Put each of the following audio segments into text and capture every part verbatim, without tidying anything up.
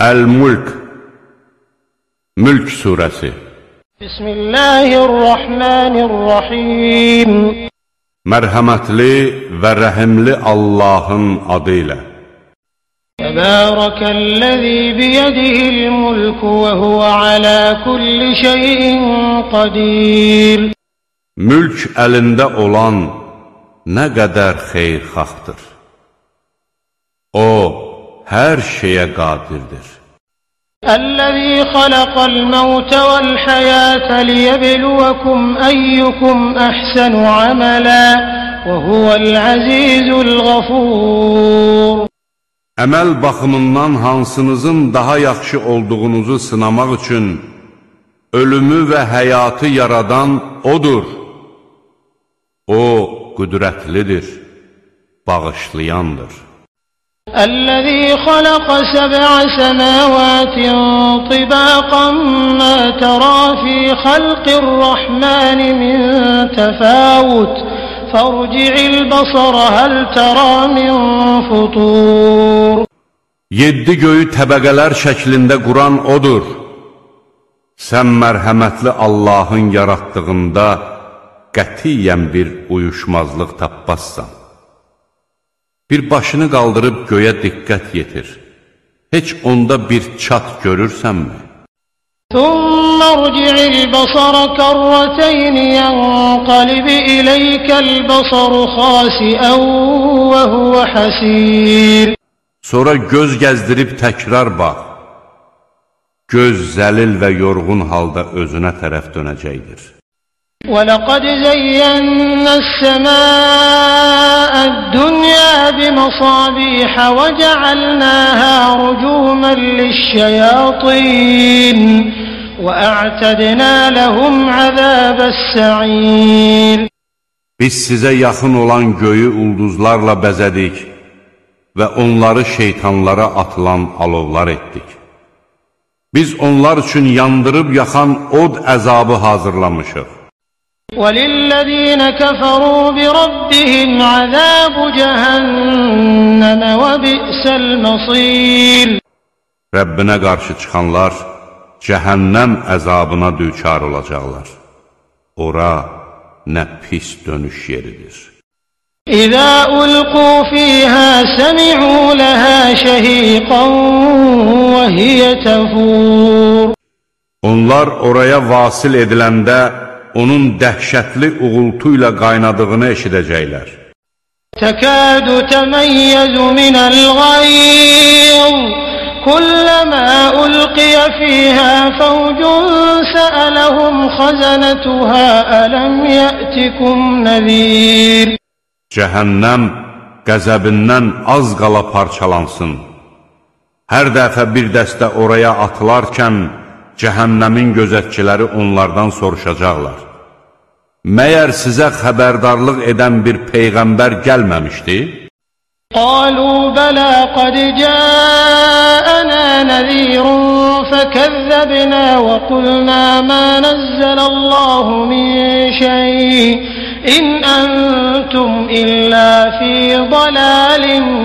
Əl-Mulk Mülk Suresi Bismillahirrahmanirrahim Mərhəmətli və rəhimli Allahın adı ilə. Təbərəkəl-ləzi biyədihil mulku və huvə alə kulli şeyin qadir. Mülk əlində olan nə qədər xeyirxahdır. O, hər şeyə qadirdir. Əl-ləzi xaləqəl məvtə vəl-həyətə liyəbluvəkum əyyukum əhsənu əmələ və huvəl-əzizul-ğafur. Əməl baxımından hansınızın daha yaxşı olduğunuzu sınamaq üçün ölümü və həyatı yaradan O'dur. O, qüdrətlidir, bağışlayandır. الذي خلق سبع سماوات طباقا ما ترى في خلق الرحمن من تفاوت فارجع البصر هل ترى من فطور. Yeddi göyü təbəqələr şəklində quran O'dur. Sən mərhəmətli Allahın yaratdığında qətiyyən bir uyuşmazlıq tapmazsan. Bir başını qaldırıb göyə diqqət yetir. Heç onda bir çat görürsənmi? ثُمَّ ارْجِعِ الْبَصَرَ كَرَّتَيْنِ يَنْقَلِبْ إِلَيْكَ الْبَصَرُ خَاسِئًا وَهُوَ حَسِيرٌ. Sonra göz gəzdirib təkrar bax. Göz zəlil və yorğun halda özünə tərəf dönəcəkdir. وَلَقَدْ زَيَّنَّا السَّمَاءَ الدُّنْيَا بِمَصَابِيحَ وَجَعَلْنَاهَا رُجُومًا لِلشَّيَاطِينِ وَأَعْتَدْنَا لَهُمْ عَذَابَ السَّعِيرِ. Biz sizə yaxın olan göyü ulduzlarla bəzədik və onları şeytanlara atılan alovlar etdik. Biz onlar üçün yandırıb yaxan od əzabı hazırlamışıq. وَلِلَّذِينَ كَفَرُوا بِرَبِّهِمْ عَذَابُ جَهَنَّمَ وَبِئْسَ الْمَصِيرُ. Rəbbinə qarşı çıxanlar cəhənnəm əzabına düçar olacaqlar. Ora nə pis dönüş yeridir. إِذَا أُلْقُوا فِيهَا سَمِعُوا لَهَا شَهِيقًا وَهِيَ تَفُورُ. Onlar oraya vasil ediləndə onun dəhşətli uğultuyla qaynadığını eşidəcəklər. تَكَادُ تَمَيَّزُ مِنَ الْغَيْظِ كُلَّمَا أُلْقِيَ فِيهَا فَوْجٌ سَأَلَهُمْ خَزَنَتُهَا أَلَمْ يَأْتِكُمْ نَذِيرٌ. Cəhənnəm qəzəbindən az qala parçalansın. Hər dəfə bir dəstə oraya atılarkən cəhənnəmin gözətçiləri onlardan soruşacaqlar. Məyər sizə xəbərdarlıq edən bir peyğəmbər gəlməmişdi? قَالُوا بَلَا قَدْ جَاءَنَا نَذِيرٌ فَكَذَّبْنَا وَقُلْنَا مَا نَزَّلَ اللَّهُ مِنْ شَيْءٍ إِنْ أَنْتُمْ إِلَّا فِي ضَلَالٍ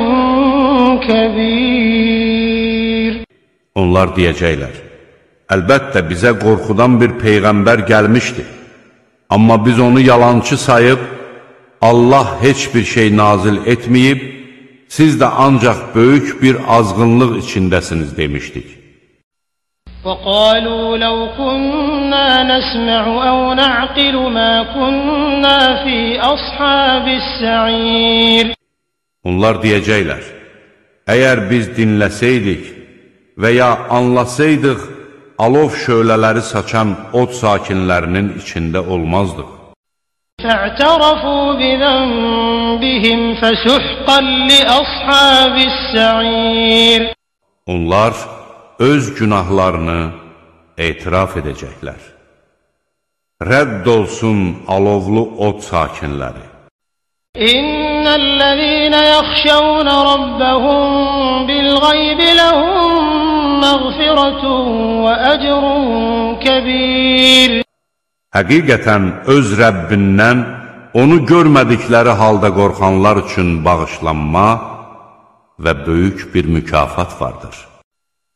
كَبِيرٍ. Onlar deyəcəklər: Əlbəttə bizə qorxudan bir peyğəmbər gəlmişdi. Amma biz onu yalançı sayıb, Allah heç bir şey nazil etməyib, siz də ancaq böyük bir azğınlıq içindəsiniz demişdik. وَقَالُوا لَوْ كُنَّا نَسْمَعُ أَوْ نَعْقِلُ مَا كُنَّا فِي أَصْحَابِ السَّعِيرِ. Onlar deyəcəklər: Əgər biz dinləsəydik və ya anlasaydıq, alov şölələri saçan od sakinlərinin içində olmazdıq. فَاعْتَرَفُوا بِذَنبِهِمْ فَسُحْقًا لِأَصْحَابِ السَّعِيرِ. Onlar öz günahlarını etiraf edəcəklər. Rədd olsun alovlu od sakinləri. İnnellezîne yahşavne rabbahum bil-gayb lehum mağfiretun ve ecrun kebir. Həqiqətən öz Rəbbindən onu görmədikləri halda qorxanlar üçün bağışlanma və böyük bir mükafat vardır.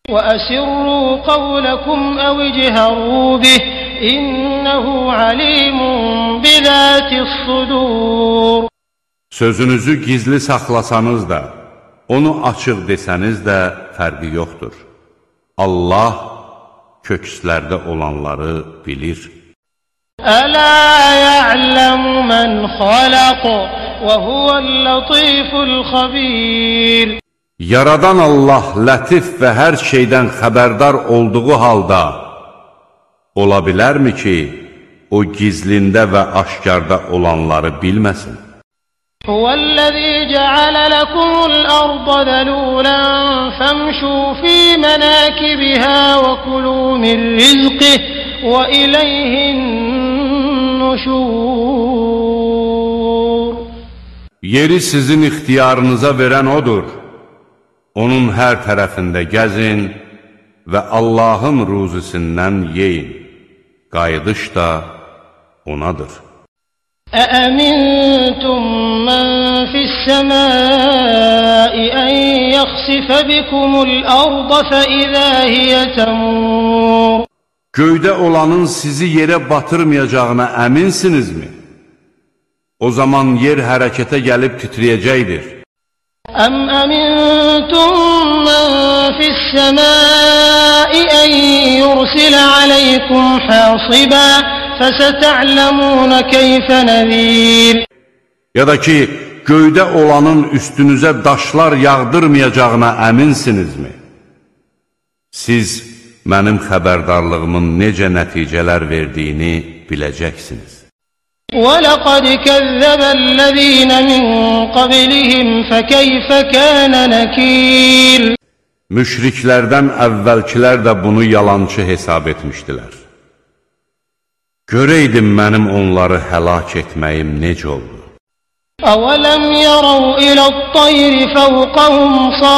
وَأَسِرُّوا قَوْلَكُمْ أَوْ اجْهَرُوا بِهِ إِنَّهُ عَلِيمٌ بِذَاتِ الصُّدُورِ. Sözünüzü gizli saxlasanız da, onu açıq desəniz də fərqi yoxdur. Allah kökslərdə olanları bilir. أَلَا يَعْلَمُ مَنْ خَلَقَ وَهُوَ اللَّطِيفُ الْخَبِيرُ. Yaradan Allah lətif və hər şeydən xəbərdar olduğu halda, ola bilərmi ki, o gizlində və aşkarda olanları bilməsin? Huvəl-ləzî cəalə lekumul-ərdə zəlûlən fəmşû fî mənâkibihâ və kulû min rizqih və ileyhin-nuşûr. Yeri sizin ixtiyarınıza verən odur. Onun hər tərəfində gəzin və Allahın ruzisindən yeyin. Qayıdış da onadır. أَأَمِنْتُمْ مَنْ فِي السَّمَاءِ أَنْ يَخْسِفَ بِكُمُ الْأَرْضَ فَإِذَا هِيَ تَمُورُ. Göydə olanın sizi yerə batırmayacağına əminsinizmi? O zaman yer hərəkətə gəlib titriyəcəkdir. أَمْ أَمِنْتُمْ مَنْ فِي السَّمَاءِ أَنْ يُرْسِلَ عَلَيْكُمْ حَاصِبًا فَسَتَعْلَمُونَ كَيْفَ نَذِيرٌ. Ya da ki, göydə olanın üstünüzə daşlar yağdırmayacağına əminsinizmi? Siz mənim xəbərdarlığımın necə nəticələr verdiyini biləcəksiniz. وَلَقَدْ كَذَّبَ الَّذِينَ مِنْ قَبْلِهِمْ فَكَيْفَ كَانَ نَكِيرٌ. Müşriklərdən əvvəlkilər də bunu yalançı hesab etmişdilər. Görəydim mənim onları həlak etməyim necə oldu? أَوَلَمْ يَرَوْا إِلَى الطَّيْرِ فَوْقَهُمْ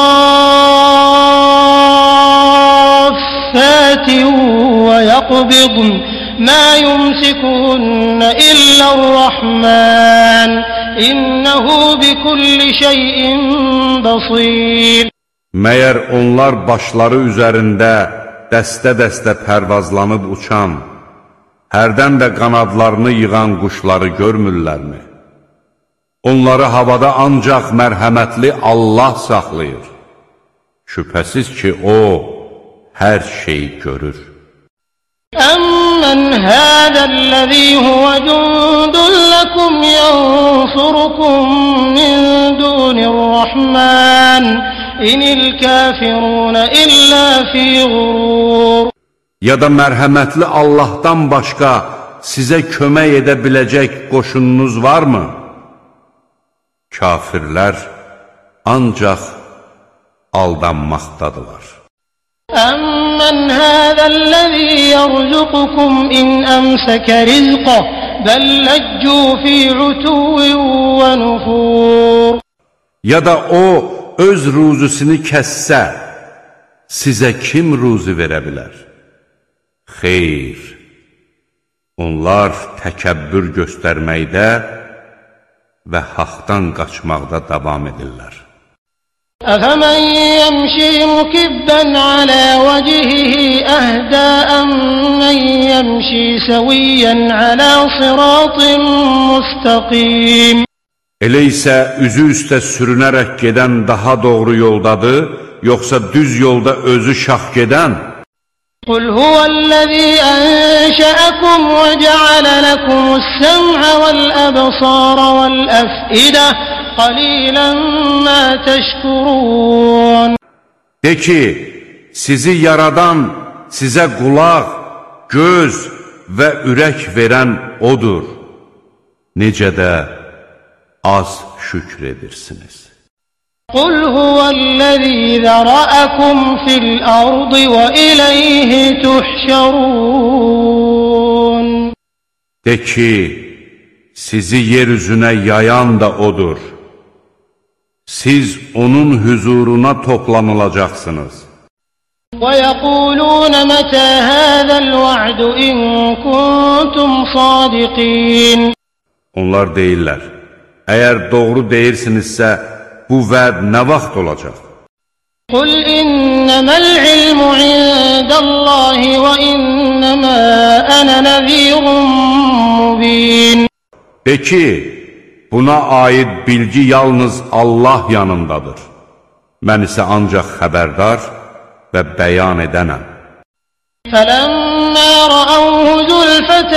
صَافَّاتٍ وَيَقْبِضْنَ مَا يُمْسِكُهُنَّ إِلَّا الرَّحْمَنُ إِنَّهُ بِكُلِّ شَيْءٍ بَصِيرٌ. Məyər onlar başları üzərində dəstə-dəstə pərvazlanıb uçan, hərdən də qanadlarını yığan quşları görmürlərmi? Onları havada ancaq mərhəmətli Allah saxlayır. Şübhəsiz ki, O hər şeyi görür. أَمَّنْ هَذَا الَّذِي هُوَ جُنْدٌ لَكُمْ يَنْصُرُكُمْ مِنْ دُونِ الرَّحْمَنِ إِنِ الْكَافِرُونَ إِلَّا فِي غُرُورٍ. Ya da mərhəmətli Allahdan başqa sizə kömək edə biləcək qoşununuz varmı? Kafirlər ancaq aldanmaqdadılar. أَمَّنْ هَذَا الَّذِي يَرْزُقُكُمْ إِنْ أَمْسَكَ رِزْقَهُ بَلْ لَجُّوا فِي عُتُوٍّ وَنُفُورٍ. Ya da O öz ruzusunu kəssə, sizə kim ruzu verə bilər? Xeyr, onlar təkəbbür göstərməkdə və haqdan qaçmaqda davam edirlər. أَفَمَنْ يَمْشِي مُكِبًّا عَلَى وَجْهِهِ أَهْدَىٰ أَمَّنْ يَمْشِي سَوِيًّا عَلَى صِرَاطٍ مُسْتَقِيمٍ. Elə isə üzü üstə sürünərək gedən daha doğru yoldadır, yoxsa düz yolda özü şax gedən? قُلْ هُوَ الَّذِي أَنشَأَكُمْ وَجَعَلَ لَكُمُ السَّمْعَ وَالْأَبْصَارَ وَالْأَفْئِدَةَ قَلِيلًا مَا تَشْكُرُونَ. De ki, sizi yaradan, sizə qulaq, göz və ürək verən O'dur. Necə də az şükr edirsiniz. قُلْ هُوَ الَّذِي ذَرَأَكُمْ فِي الْأَرْضِ وَإِلَيْهِ تُحْشَرُونَ. De ki, sizi yeryüzünə yayan da O'dur. Siz onun huzuruna toplanılacaqsınız. وَيَقُولُونَ مَتَى هَذَا الْوَعْدُ إِن كُنتُمْ صَادِقِينَ. Onlar deyirlər, əgər doğru deyirsinizsə, bu vəd nə vaxt olacaq? قل إنما العلم عند الله وإنما أنا نذير مبين. De ki, buna aid bilgi yalnız Allah yanındadır. Mən isə ancaq xəbərdar və bəyan edənəm. فَلَمَّا رَأَوْهُ زُلْفَةً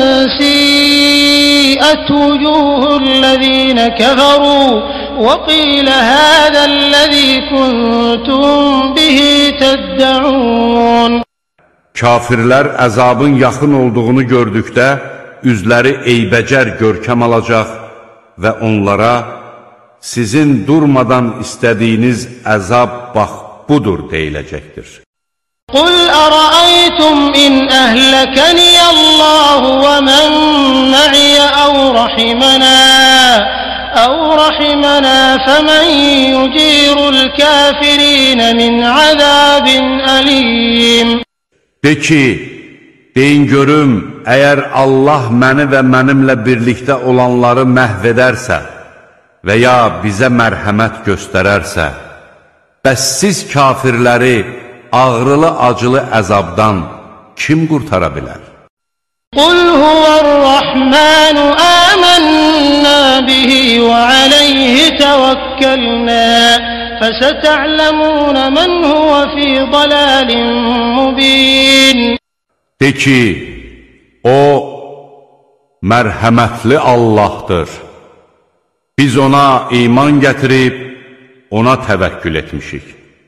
سِيئَتْ وُجُوهُ الَّذِينَ كَفَرُوا وَقِيلَ هَذَا الَّذِي كُنتُم بِهِ تَدَّعُونَ. Kafirlər əzabın yaxın olduğunu gördükdə üzləri eybəcər görkəm alacaq və onlara sizin durmadan istədiyiniz əzab bax budur deyiləcəkdir. قُلْ أَرَأَيْتُمْ إِنْ أَهْلَكَنِيَ اللَّهُ وَمَنْ مَعِيَ أَوْ رَحِمَنَا أَوْ رَحِمَنَا فَمَنْ يُجِيرُ الْكَافِرِينَ مِنْ عَذَابٍ أَلِيمٍ. De ki, deyin görüm, əgər Allah məni və mənimlə birlikdə olanları məhv edərsə və ya bizə mərhəmət göstərərsə, bəs siz kafirləri ağrılı-acılı əzabdan kim qurtara bilər? قُلْ هُوَ الرَّحْمَنُ آمَنَّا بِهِ وَعَلَيْهِ تَوَكَّلْنَا فَسَتَعْلَمُونَ مَنْ هُوَ فِي ضَلَالٍ مُبِينٍ. De ki, O mərhəmətli Allahdır. Biz ona iman gətirib, ona təvəkkül etmişik.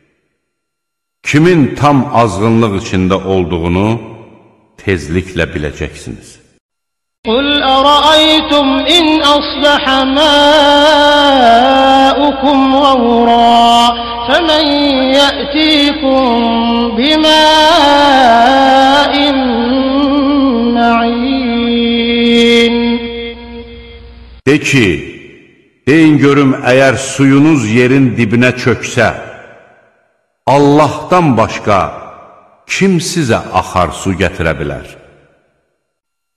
Kimin tam azğınlıq içində olduğunu tezliklə biləcəksiniz. قُلْ أَرَأَيْتُمْ إِنْ أَصْبَحَ مَاؤُكُمْ غَوْرًا فَمَنْ يَأْتِيكُمْ بِمَاءٍ مَعِينٍ. De ki, deyin görüm, əgər suyunuz yerin dibinə çöksə, Allahdan başqa kim sizə axar su gətirə bilər?